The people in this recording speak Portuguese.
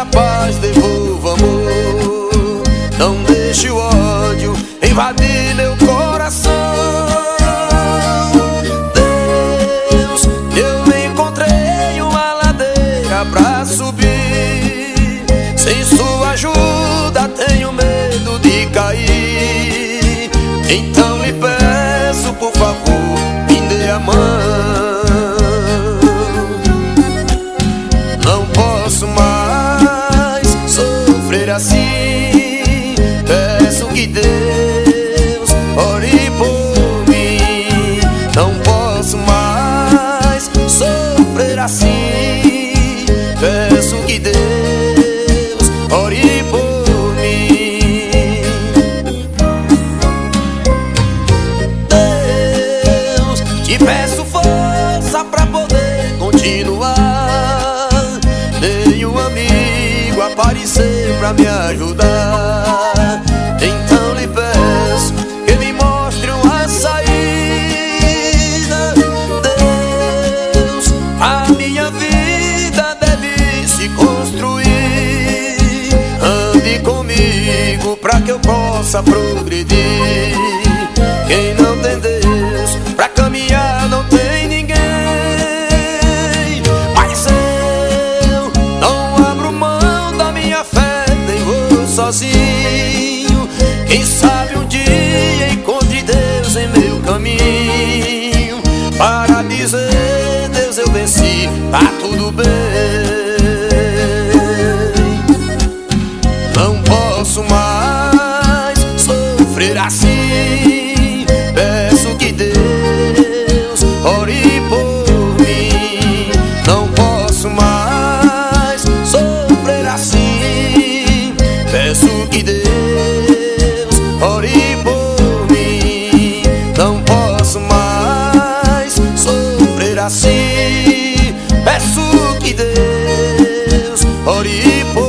a paz, devolva amor. Não deixe o ódio invadir meu coração. Deus, eu encontrei uma ladeira pra subir. Sem sua ajuda tenho medo de cair. Então lhe peço, por favor, me dê a mão. Não posso mais sofrer assim. Peço que Deus ore por mim. Não posso mais sofrer assim. Peço que Deus ore por mim. Deus, te peço força pra poder continuar. Nenhum amigo apareceu pra me ajudar. Então lhe peço que me mostre uma saída. Deus, a minha vida deve se construir. Ande comigo pra que eu possa progredir. Quem não tem Deus pra caminhar não tem ninguém. Mas eu não abro mão da minha fé, nem vou sozinho. Quem sabe um dia encontre Deus em meu caminho, para dizer: Deus, eu venci, tá tudo bem. Não posso mais sofrer assim. Peço que Deus ore por mim. Não posso mais sofrer assim. Peço que Deus ore por mim. Não posso mais sofrer assim. Peço que Deus ore por mim.